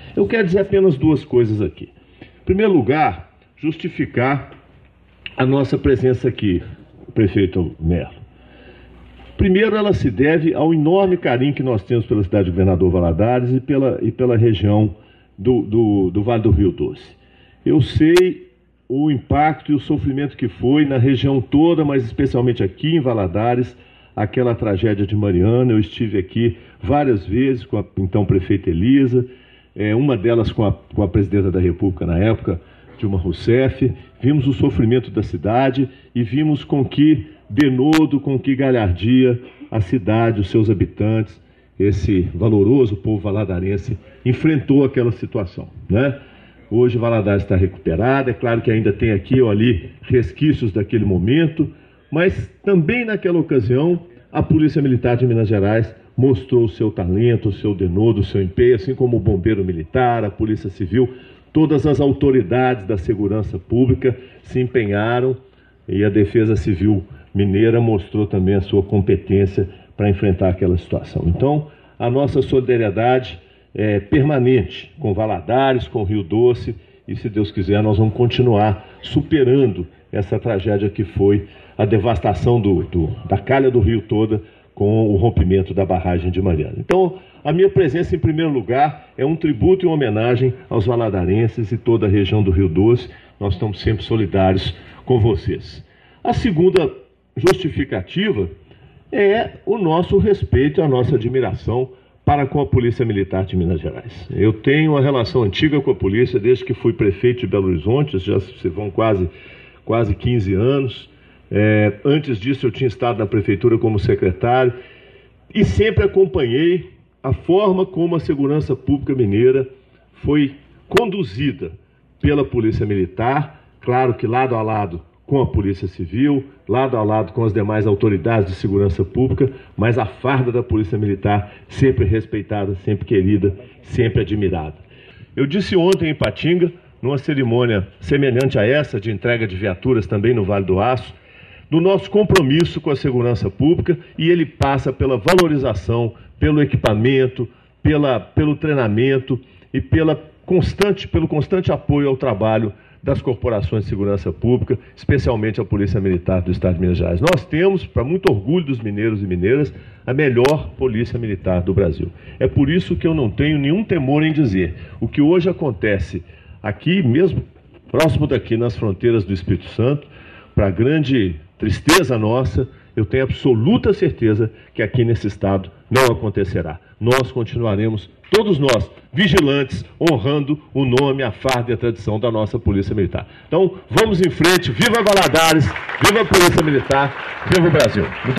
Eu quero dizer apenas duas coisas aqui. Em primeiro lugar, justificar a nossa presença aqui, prefeito Melo. Primeiro, ela se deve ao enorme carinho que nós temos pela cidade de Governador Valadares e pela região do Vale do Rio Doce. Eu sei o impacto e o sofrimento que foi na região toda, mas especialmente aqui em Valadares, aquela tragédia de Mariana. Eu estive aqui várias vezes com a então prefeita Elisa, uma delas com a presidenta da República na época, Dilma Rousseff. Vimos o sofrimento da cidade e vimos com que denodo, com que galhardia a cidade, os seus habitantes, esse valoroso povo valadarense enfrentou aquela situação, né? Hoje Valadares está recuperada, é claro que ainda tem aqui ou ali resquícios daquele momento, mas também naquela ocasião a Polícia Militar de Minas Gerais mostrou o seu talento, o seu denodo, o seu empenho, assim como o Bombeiro Militar, a Polícia Civil, todas as autoridades da segurança pública se empenharam e a Defesa Civil Mineira mostrou também a sua competência para enfrentar aquela situação. Então, a nossa solidariedade é permanente com Valadares, com Rio Doce, e se Deus quiser nós vamos continuar superando essa tragédia que foi a devastação da calha do rio toda com o rompimento da barragem de Mariana. Então, a minha presença em primeiro lugar é um tributo e uma homenagem aos valadarenses e toda a região do Rio Doce. Nós estamos sempre solidários com vocês. A segunda justificativa é o nosso respeito e a nossa admiração para com a Polícia Militar de Minas Gerais. Eu tenho uma relação antiga com a polícia desde que fui prefeito de Belo Horizonte, já se vão quase 15 anos. Antes disso eu tinha estado na prefeitura como secretário e sempre acompanhei a forma como a segurança pública mineira foi conduzida pela Polícia Militar, claro que lado a lado com a Polícia Civil, lado a lado com as demais autoridades de segurança pública, mas a farda da Polícia Militar sempre respeitada, sempre querida, sempre admirada. Eu disse ontem em Ipatinga, numa cerimônia semelhante a essa, de entrega de viaturas também no Vale do Aço, do nosso compromisso com a segurança pública, e ele passa pela valorização, pelo equipamento, pelo treinamento e pelo constante apoio ao trabalho das corporações de segurança pública, especialmente a Polícia Militar do Estado de Minas Gerais. Nós temos, para muito orgulho dos mineiros e mineiras, a melhor Polícia Militar do Brasil. É por isso que eu não tenho nenhum temor em dizer o que hoje acontece aqui, mesmo próximo daqui, nas fronteiras do Espírito Santo, para grande tristeza nossa, eu tenho absoluta certeza que aqui nesse estado não acontecerá. Nós continuaremos, todos nós, vigilantes, honrando o nome, a farda e a tradição da nossa Polícia Militar. Então, vamos em frente, viva Valadares, viva a Polícia Militar, viva o Brasil.